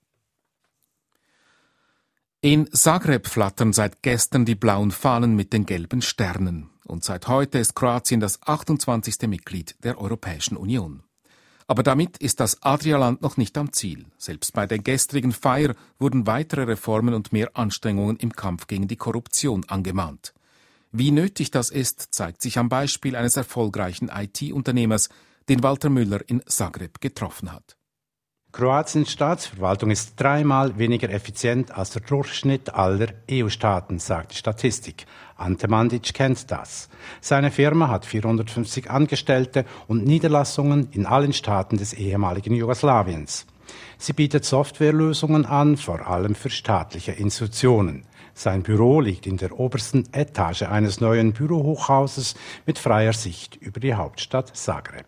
In Zagreb flattern seit gestern die blauen Fahnen mit den gelben Sternen. Und seit heute ist Kroatien das 28. Mitglied der Europäischen Union. Aber damit ist das Adrialand noch nicht am Ziel. Selbst bei der gestrigen Feier wurden weitere Reformen und mehr Anstrengungen im Kampf gegen die Korruption angemahnt. Wie nötig das ist, zeigt sich am Beispiel eines erfolgreichen IT-Unternehmers, den Walter Müller in Zagreb getroffen hat. Kroatiens Staatsverwaltung ist 3-mal weniger effizient als der Durchschnitt aller EU-Staaten, sagt die Statistik. Ante Mandic kennt das. Seine Firma hat 450 Angestellte und Niederlassungen in allen Staaten des ehemaligen Jugoslawiens. Sie bietet Softwarelösungen an, vor allem für staatliche Institutionen. Sein Büro liegt in der obersten Etage eines neuen Bürohochhauses mit freier Sicht über die Hauptstadt Zagreb.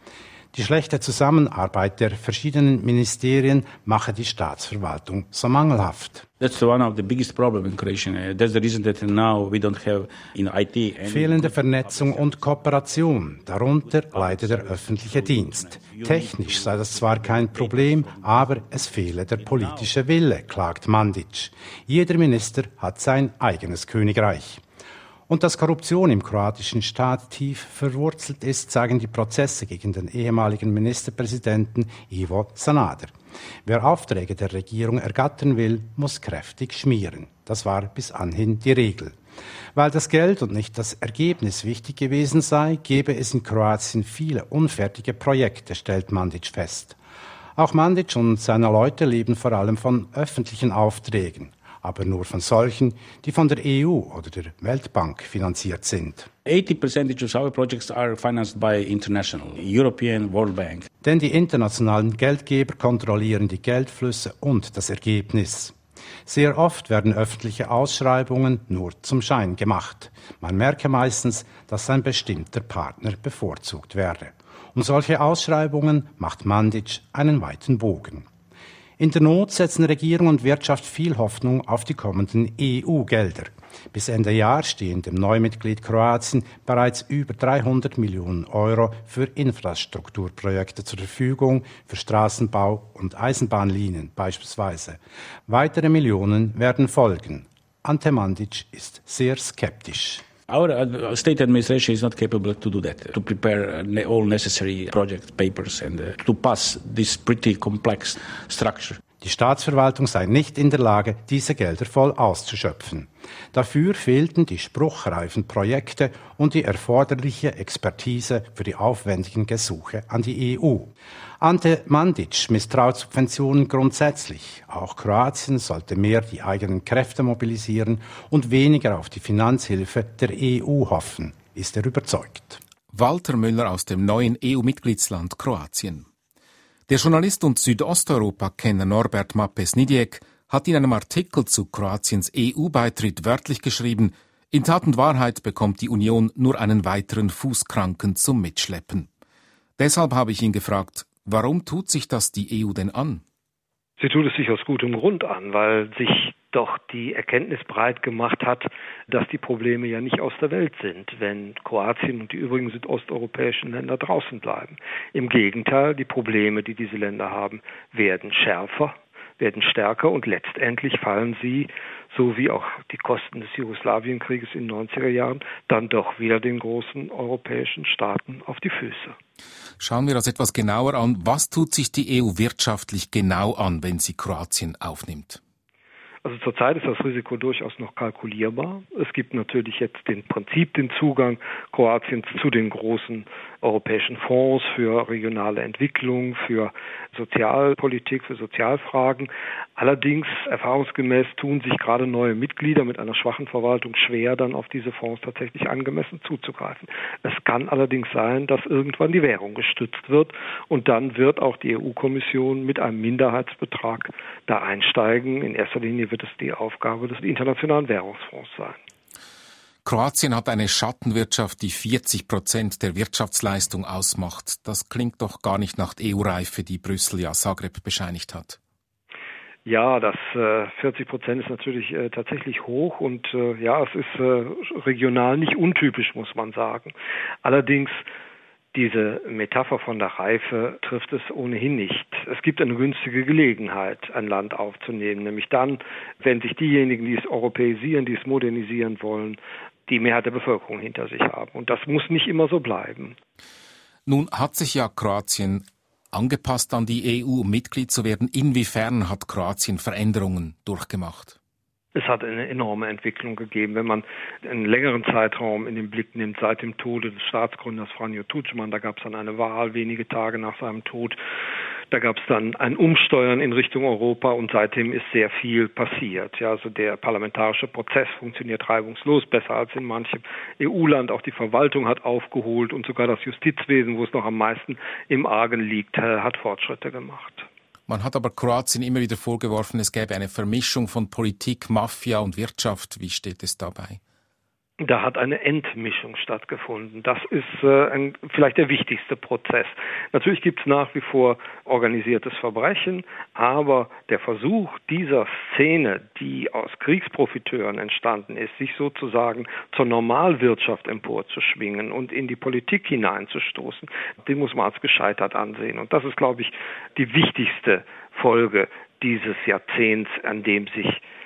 Die schlechte Zusammenarbeit der verschiedenen Ministerien mache die Staatsverwaltung so mangelhaft. That's one of the biggest problem in Croatia. That's the reason that now we don't have in IT. Fehlende Vernetzung und Kooperation, darunter leidet der öffentliche Dienst. Technisch sei das zwar kein Problem, aber es fehle der politische Wille, klagt Mandic. Jeder Minister hat sein eigenes Königreich. Und dass Korruption im kroatischen Staat tief verwurzelt ist, zeigen die Prozesse gegen den ehemaligen Ministerpräsidenten Ivo Sanader. Wer Aufträge der Regierung ergattern will, muss kräftig schmieren. Das war bis anhin die Regel. Weil das Geld und nicht das Ergebnis wichtig gewesen sei, gebe es in Kroatien viele unfertige Projekte, stellt Mandic fest. Auch Mandic und seine Leute leben vor allem von öffentlichen Aufträgen, aber nur von solchen, die von der EU oder der Weltbank finanziert sind. 80% of our projects are financed by international, European, World Bank. Denn die internationalen Geldgeber kontrollieren die Geldflüsse und das Ergebnis. Sehr oft werden öffentliche Ausschreibungen nur zum Schein gemacht. Man merke meistens, dass ein bestimmter Partner bevorzugt werde. Um solche Ausschreibungen macht Mandic einen weiten Bogen. In der Not setzen Regierung und Wirtschaft viel Hoffnung auf die kommenden EU-Gelder. Bis Ende Jahr stehen dem Neumitglied Kroatien bereits über 300 Millionen Euro für Infrastrukturprojekte zur Verfügung, für Straßenbau und Eisenbahnlinien beispielsweise. Weitere Millionen werden folgen. Ante Mandic ist sehr skeptisch. Our state administration is not capable to do that, to prepare all necessary project papers and to pass this pretty complex structure. Die Staatsverwaltung sei nicht in der Lage, diese Gelder voll auszuschöpfen. Dafür fehlten die spruchreifen Projekte und die erforderliche Expertise für die aufwendigen Gesuche an die EU. Ante Mandic misstraut Subventionen grundsätzlich. Auch Kroatien sollte mehr die eigenen Kräfte mobilisieren und weniger auf die Finanzhilfe der EU hoffen, ist er überzeugt. Walter Müller aus dem neuen EU-Mitgliedsland Kroatien. Der Journalist und Südosteuropa-Kenner Norbert Mapes-Nidiek hat in einem Artikel zu Kroatiens EU-Beitritt wörtlich geschrieben, in Tat und Wahrheit bekommt die Union nur einen weiteren Fußkranken zum Mitschleppen. Deshalb habe ich ihn gefragt, warum tut sich das die EU denn an? Sie tut es sich aus gutem Grund an, weil sich doch die Erkenntnis breit gemacht hat, dass die Probleme ja nicht aus der Welt sind, wenn Kroatien und die übrigen südosteuropäischen Länder draußen bleiben. Im Gegenteil, die Probleme, die diese Länder haben, werden schärfer, werden stärker und letztendlich fallen sie, so wie auch die Kosten des Jugoslawienkrieges in den 90er Jahren, dann doch wieder den großen europäischen Staaten auf die Füße. Schauen wir das etwas genauer an. Was tut sich die EU wirtschaftlich genau an, wenn sie Kroatien aufnimmt? Also zurzeit ist das Risiko durchaus noch kalkulierbar. Es gibt natürlich jetzt den Zugang Kroatiens zu den großen europäischen Fonds für regionale Entwicklung, für Sozialpolitik, für Sozialfragen. Allerdings, erfahrungsgemäß, tun sich gerade neue Mitglieder mit einer schwachen Verwaltung schwer, dann auf diese Fonds tatsächlich angemessen zuzugreifen. Es kann allerdings sein, dass irgendwann die Währung gestützt wird und dann wird auch die EU-Kommission mit einem Minderheitsbetrag da einsteigen. In erster Linie wird es die Aufgabe des Internationalen Währungsfonds sein. Kroatien hat eine Schattenwirtschaft, die 40% der Wirtschaftsleistung ausmacht. Das klingt doch gar nicht nach EU-Reife, die Brüssel ja Zagreb bescheinigt hat. Ja, das 40% ist natürlich tatsächlich hoch und es ist regional nicht untypisch, muss man sagen. Allerdings diese Metapher von der Reife trifft es ohnehin nicht. Es gibt eine günstige Gelegenheit, ein Land aufzunehmen, nämlich dann, wenn sich diejenigen, die es europäisieren, die es modernisieren wollen, die Mehrheit der Bevölkerung hinter sich haben. Und das muss nicht immer so bleiben. Nun hat sich ja Kroatien angepasst an die EU, um Mitglied zu werden. Inwiefern hat Kroatien Veränderungen durchgemacht? Es hat eine enorme Entwicklung gegeben. Wenn man einen längeren Zeitraum in den Blick nimmt, seit dem Tode des Staatsgründers Franjo Tudjman, da gab es dann eine Wahl wenige Tage nach seinem Tod. Da gab es dann ein Umsteuern in Richtung Europa und seitdem ist sehr viel passiert. Ja, also der parlamentarische Prozess funktioniert reibungslos, besser als in manchem EU-Land. Auch die Verwaltung hat aufgeholt und sogar das Justizwesen, wo es noch am meisten im Argen liegt, hat Fortschritte gemacht. Man hat aber Kroatien immer wieder vorgeworfen, es gäbe eine Vermischung von Politik, Mafia und Wirtschaft. Wie steht es dabei? Da hat eine Entmischung stattgefunden. Das ist vielleicht der wichtigste Prozess. Natürlich gibt es nach wie vor organisiertes Verbrechen, aber der Versuch dieser Szene, die aus Kriegsprofiteuren entstanden ist, sich sozusagen zur Normalwirtschaft emporzuschwingen und in die Politik hineinzustoßen, den muss man als gescheitert ansehen. Und das ist, glaube ich, die wichtigste Folge dieses Jahrzehnts, an dem sich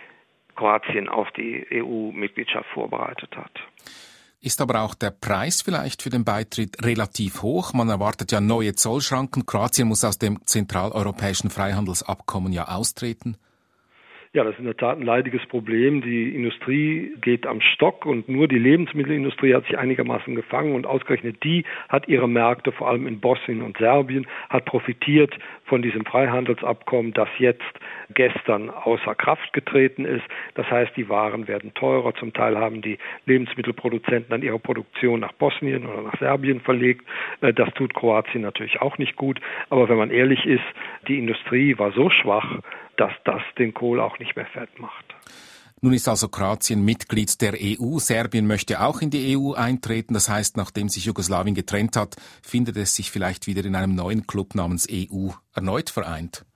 Kroatien auf die EU-Mitgliedschaft vorbereitet hat. Ist aber auch der Preis vielleicht für den Beitritt relativ hoch? Man erwartet ja neue Zollschranken. Kroatien muss aus dem zentraleuropäischen Freihandelsabkommen ja austreten. Ja, das ist in der Tat ein leidiges Problem. Die Industrie geht am Stock und nur die Lebensmittelindustrie hat sich einigermaßen gefangen und ausgerechnet die hat ihre Märkte, vor allem in Bosnien und Serbien, hat profitiert von diesem Freihandelsabkommen, das jetzt gestern außer Kraft getreten ist. Das heißt, die Waren werden teurer. Zum Teil haben die Lebensmittelproduzenten dann ihre Produktion nach Bosnien oder nach Serbien verlegt. Das tut Kroatien natürlich auch nicht gut. Aber wenn man ehrlich ist, die Industrie war so schwach, dass das den Kohl auch nicht mehr fett macht. Nun ist also Kroatien Mitglied der EU. Serbien möchte auch in die EU eintreten. Das heißt, nachdem sich Jugoslawien getrennt hat, findet es sich vielleicht wieder in einem neuen Club namens EU erneut vereint.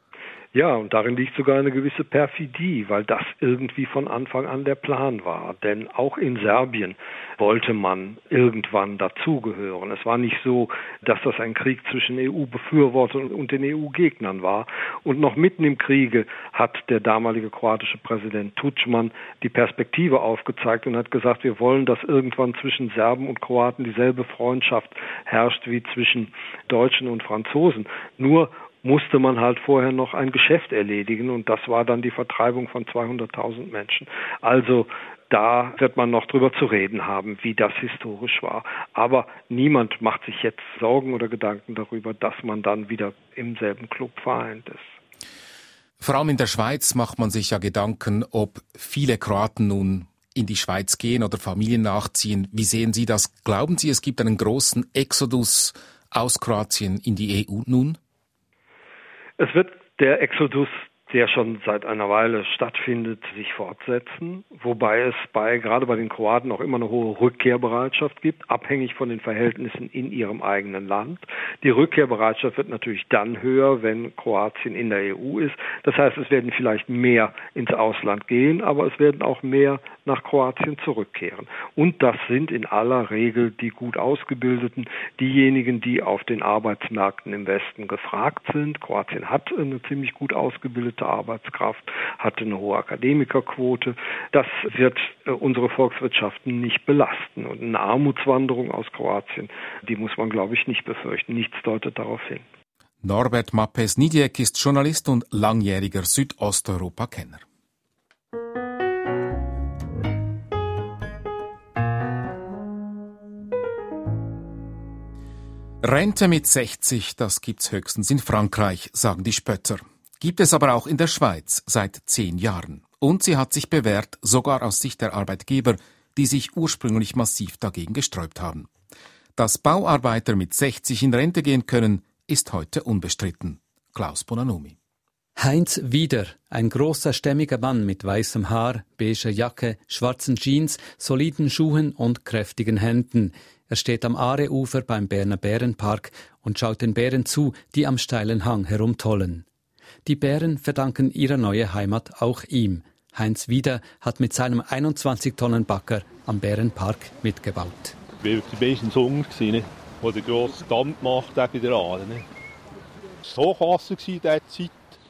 Ja, und darin liegt sogar eine gewisse Perfidie, weil das irgendwie von Anfang an der Plan war. Denn auch in Serbien wollte man irgendwann dazugehören. Es war nicht so, dass das ein Krieg zwischen EU-Befürwortern und den EU-Gegnern war. Und noch mitten im Kriege hat der damalige kroatische Präsident Tudjman die Perspektive aufgezeigt und hat gesagt, wir wollen, dass irgendwann zwischen Serben und Kroaten dieselbe Freundschaft herrscht wie zwischen Deutschen und Franzosen. Nur musste man halt vorher noch ein Geschäft erledigen und das war dann die Vertreibung von 200.000 Menschen. Also da wird man noch drüber zu reden haben, wie das historisch war. Aber niemand macht sich jetzt Sorgen oder Gedanken darüber, dass man dann wieder im selben Club vereint ist. Vor allem in der Schweiz macht man sich ja Gedanken, ob viele Kroaten nun in die Schweiz gehen oder Familien nachziehen. Wie sehen Sie das? Glauben Sie, es gibt einen großen Exodus aus Kroatien in die EU nun? Es wird der Exodus, der schon seit einer Weile stattfindet, sich fortsetzen, wobei es gerade bei den Kroaten auch immer eine hohe Rückkehrbereitschaft gibt, abhängig von den Verhältnissen in ihrem eigenen Land. Die Rückkehrbereitschaft wird natürlich dann höher, wenn Kroatien in der EU ist. Das heißt, es werden vielleicht mehr ins Ausland gehen, aber es werden auch mehr nach Kroatien zurückkehren. Und das sind in aller Regel die gut Ausgebildeten, diejenigen, die auf den Arbeitsmärkten im Westen gefragt sind. Kroatien hat eine ziemlich gut ausgebildete Arbeitskraft, hatte eine hohe Akademikerquote. Das wird unsere Volkswirtschaften nicht belasten. Und eine Armutswanderung aus Kroatien, die muss man, glaube ich, nicht befürchten. Nichts deutet darauf hin. Norbert Mapes-Nidiek ist Journalist und langjähriger Südosteuropa-Kenner. Rente mit 60, das gibt's höchstens in Frankreich, sagen die Spötter. Gibt es aber auch in der Schweiz seit 10 Jahren. Und sie hat sich bewährt, sogar aus Sicht der Arbeitgeber, die sich ursprünglich massiv dagegen gesträubt haben. Dass Bauarbeiter mit 60 in Rente gehen können, ist heute unbestritten. Klaus Bonanomi. Heinz Wieder, ein großer, stämmiger Mann mit weißem Haar, beiger Jacke, schwarzen Jeans, soliden Schuhen und kräftigen Händen. Er steht am Aareufer beim Berner Bärenpark und schaut den Bären zu, die am steilen Hang herumtollen. Die Bären verdanken ihre neue Heimat auch ihm. Heinz Wieder hat mit seinem 21-Tonnen-Bagger am Bärenpark mitgebaut. Ich war die meisten Hunger, wo der grosse Damm gemacht hat bei der Aare. Es war Hochwasser in dieser Zeit.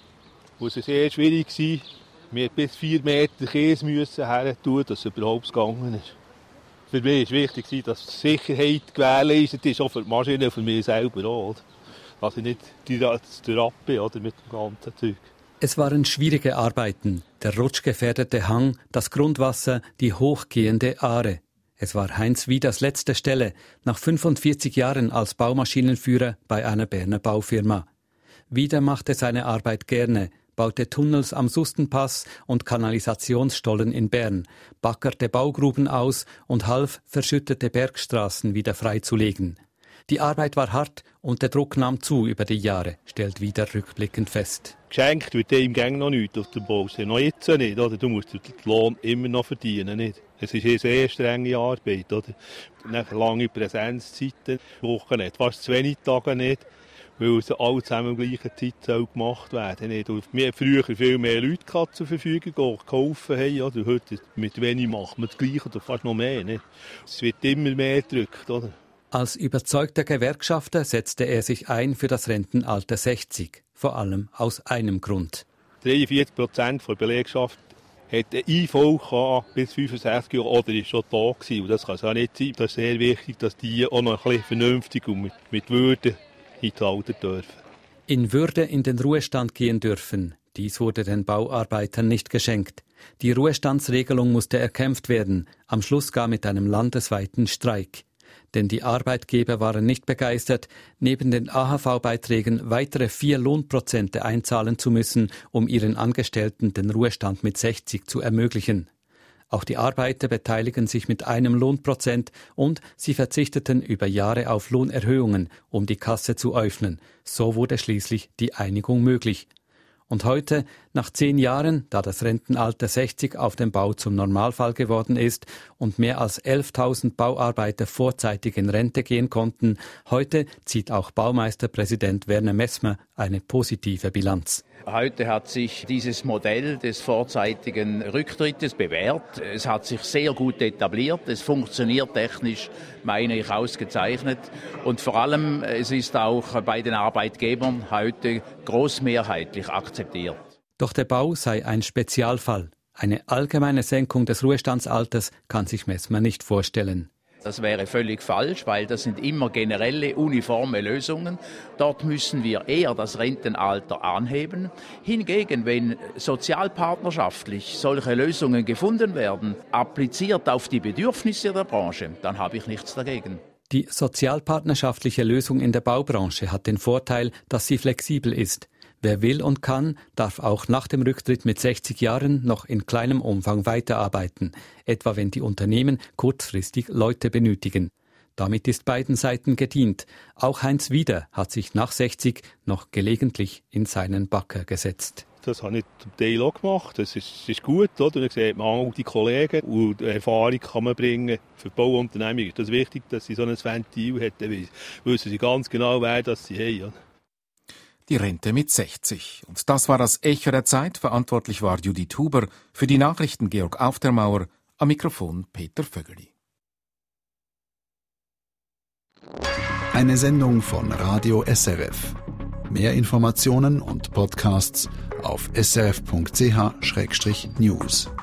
Es war sehr schwierig. Wir mussten bis 4 Meter Käse her tun, dass es überhaupt gegangen ist. Für mich war wichtig, dass die Sicherheit gewährleistet ist, auch für die Maschine und für mich selber auch. Dass ich nicht direkt bin oder mit dem ganzen Zeug. Es waren schwierige Arbeiten. Der rutschgefährdete Hang, das Grundwasser, die hochgehende Aare. Es war Heinz Wieders letzte Stelle, nach 45 Jahren als Baumaschinenführer bei einer Berner Baufirma. Wieder machte seine Arbeit gerne, baute Tunnels am Sustenpass und Kanalisationsstollen in Bern, baggerte Baugruben aus und half, verschüttete Bergstraßen wieder freizulegen. Die Arbeit war hart und der Druck nahm zu über die Jahre, stellt Wieder rückblickend fest. Geschenkt wird dem Gang noch nichts auf der Baustelle, noch jetzt nicht. Oder? Du musst den Lohn immer noch verdienen. Nicht? Es ist eine sehr strenge Arbeit. Oder? Nach lange Präsenzzeiten, Wochen nicht, fast 2 Tage nicht, weil es alle zusammen in der gleichen Zeit gemacht werden nicht. Und wir hatten früher viel mehr Leute zur Verfügung, die geholfen haben. Oder? Heute mit wenig macht man das Gleiche oder fast noch mehr. Nicht? Es wird immer mehr gedrückt. Oder? Als überzeugter Gewerkschafter setzte er sich ein für das Rentenalter 60, vor allem aus einem Grund. 43% der Belegschaft hat eine IV bis 65 Jahre oder ist schon da gewesen. Und das kann es auch nicht sein. Das ist sehr wichtig, dass die auch noch ein bisschen vernünftig und mit Würde eingehalten dürfen. In Würde in den Ruhestand gehen dürfen. Dies wurde den Bauarbeitern nicht geschenkt. Die Ruhestandsregelung musste erkämpft werden, am Schluss gar mit einem landesweiten Streik. Denn die Arbeitgeber waren nicht begeistert, neben den AHV-Beiträgen weitere 4 Lohnprozente einzahlen zu müssen, um ihren Angestellten den Ruhestand mit 60 zu ermöglichen. Auch die Arbeiter beteiligen sich mit 1 Lohnprozent und sie verzichteten über Jahre auf Lohnerhöhungen, um die Kasse zu öffnen. So wurde schließlich die Einigung möglich. Und heute, nach 10 Jahren, da das Rentenalter 60 auf dem Bau zum Normalfall geworden ist und mehr als 11.000 Bauarbeiter vorzeitig in Rente gehen konnten, heute zieht auch Baumeisterpräsident Werner Messmer eine positive Bilanz. Heute hat sich dieses Modell des vorzeitigen Rücktrittes bewährt. Es hat sich sehr gut etabliert. Es funktioniert technisch, meine ich, ausgezeichnet. Und vor allem, es ist auch bei den Arbeitgebern heute großmehrheitlich akzeptiert. Doch der Bau sei ein Spezialfall. Eine allgemeine Senkung des Ruhestandsalters kann sich Messmer nicht vorstellen. Das wäre völlig falsch, weil das sind immer generelle, uniforme Lösungen. Dort müssen wir eher das Rentenalter anheben. Hingegen, wenn sozialpartnerschaftlich solche Lösungen gefunden werden, appliziert auf die Bedürfnisse der Branche, dann habe ich nichts dagegen. Die sozialpartnerschaftliche Lösung in der Baubranche hat den Vorteil, dass sie flexibel ist. Wer will und kann, darf auch nach dem Rücktritt mit 60 Jahren noch in kleinem Umfang weiterarbeiten, etwa wenn die Unternehmen kurzfristig Leute benötigen. Damit ist beiden Seiten gedient. Auch Heinz Wieder hat sich nach 60 noch gelegentlich in seinen Bagger gesetzt. Das habe ich zum Teil auch gemacht. Das ist gut, oder? Dann sieht man auch die Kollegen und Erfahrung kann man bringen. Für die Bauunternehmung ist es wichtig, dass sie so ein Ventil hätten. Wissen sie ganz genau, wer das sie haben. Die Rente mit 60. Und das war das Echo der Zeit. Verantwortlich war Judith Huber, für die Nachrichten Georg Aufdermauer, am Mikrofon Peter Vögeli. Eine Sendung von Radio SRF. Mehr Informationen und Podcasts auf srf.ch/news.